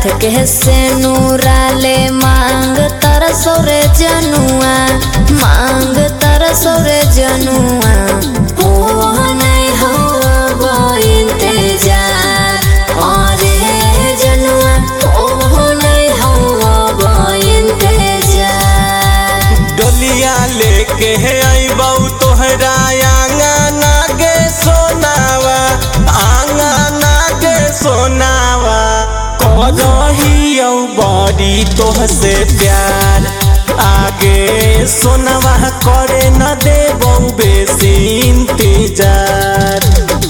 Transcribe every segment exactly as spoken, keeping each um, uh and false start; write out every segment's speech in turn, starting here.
हाथ के से नूराले मांग तर सोरे जनुआ मांग तर सोरे जनुआ हो नहीं हो वो इंतजार और जनुआ हो नहीं हो वो इंतजार। डोलिया लेके अइबौ तोहरा आंगना गे सोनावा आंगना गे सोनावा करहियौ बड़ी तोहसे प्यार आगे सोनावा करे न देबौ बेसी इंतजार।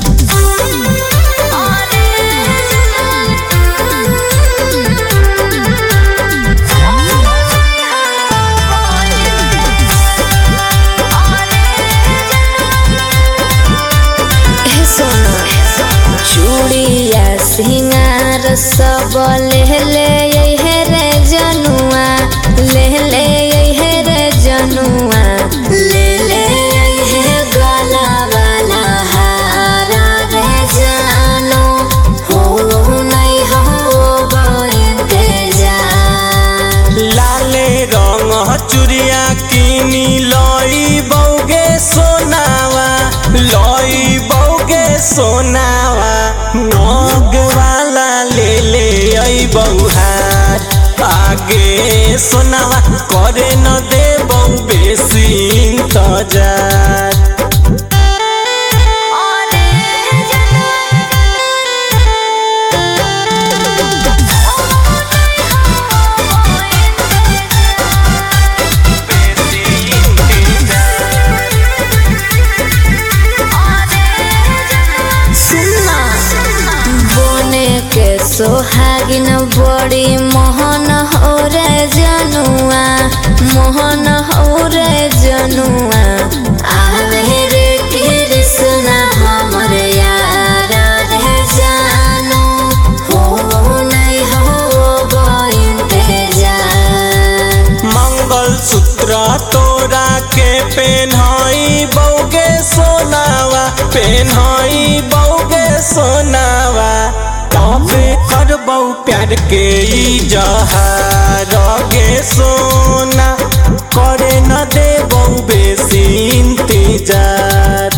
चूड़िया सिंगार सब ले ले हे रे जनुआ ले ले हे रे जनुआ ले ले हे गला वाला हारा रे जानो हो नहीं हो इंतजार। लाले रंग चूड़िया किनी लई बौगे सोनावा लई बौगे सोनावा नग वाला ले ले अइबौ हार आगे सोनावा करे न देबौ बेसी इंतजार। सोहागिन बड़ी मोहन हो रे जनुआ मोहन हो रे जनुआ आवे रे कृष्णा हमर यार रे जानो हो नहीं हो इंतजार। मंगल सूत्र तोरा के पेन्हई बौगे सोनावा पेन्हई बौगे सोनावा तबे करबौ प्यार के इजहार गे सोना करे न देबौ बेसी इंतजार।